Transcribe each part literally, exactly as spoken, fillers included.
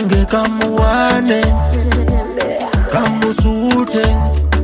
kange kamuwane kamusute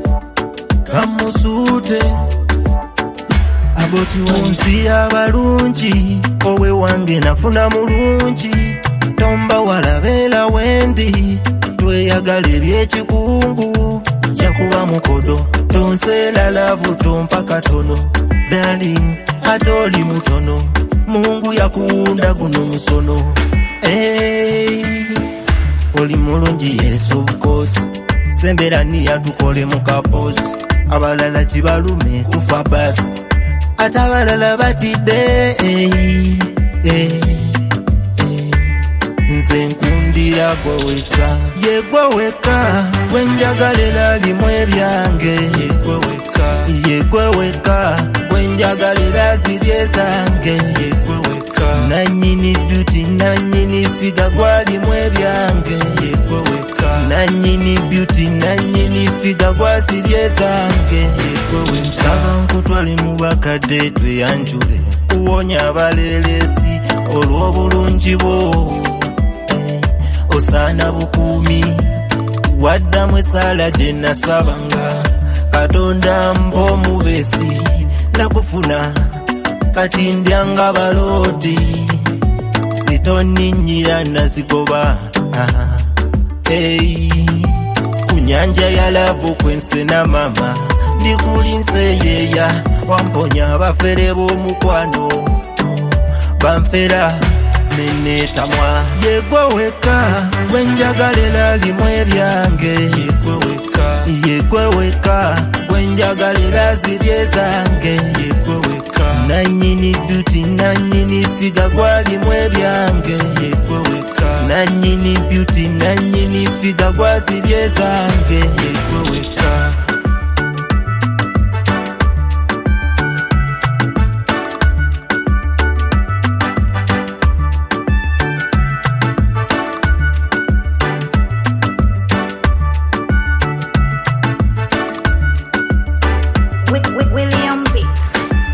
kamusute aboti wansi abalungi owe wange nafuna mulungi tomba walabela wendi tweyagala ebyekikungu yakuba mukodo tonsela lavu tompa katono darling atoli mutono Mungu yakuunda guno musono hey. Oli mulungi yes of course sembera ni yatukole mukapozi abalala kibalume kufa basi atabalala batide hey. Hey. Hey. Nze nkundira gweweka ye gweweka gwenjagalira limwe byange ye gweweka ye gweweka gwenjagalira zirye zange ye gweweka nanyini beauty nanyini figa gwalimwe byange ye gweweka nanyini beauty nanyini figa gwazirye zange ye gweweka saba nkutwale mu bakadde tweyanjule kuwonya abalelesi olw'obulungi bwo osana bukumi wadda mwesala jena sabanga katonda mbo mubesi nakufuna kati ndyanga baloti sitoni nyira nazigoba ah, hey. Kunyanja ya lavu kwense na mama ndikulinse yeya wamponya bafere b'omukwano bamfera nenetamwa yegweweka gwenjagalira limwe byange yegweweka yegweweka gwenjagalira zirye zange yegweweka nanyini beauty nanyini figa gwalimwe byange yegweweka nanyini beauty nanyini figa gwazirye zange yegweweka William Beats.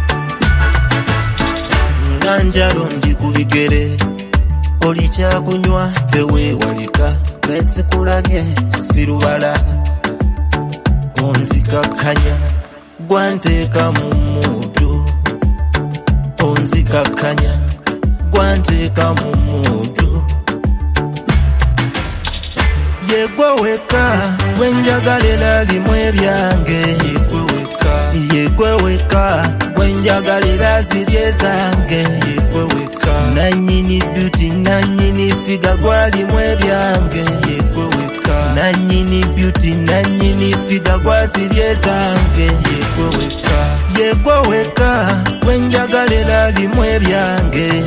Nganjalo ndi kubigere oli kyakunywa teweewalika besikulabye sirubala onzikakkanya gwanteeka mu muddu onzikakkanya gwanteeka mu muddu yegweweka gwenjagalira limwe byange yegweweka yegweweka gwenjagalira zirye zange yegweweka nanyini beauty nanyini figa gwalimwe byange yegweweka nanyini beauty nanyini figa gwazirye zange yegweweka yegweweka gwenjagalira limwe byange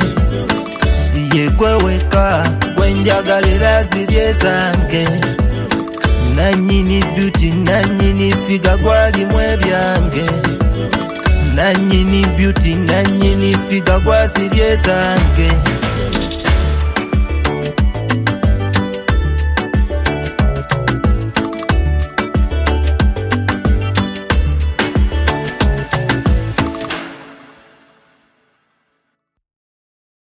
yegweweka gwenjagalira zirye zange nanyini beauty nanyini figa gwalimwe byange nanyini beauty nanyini figa gwazirye zange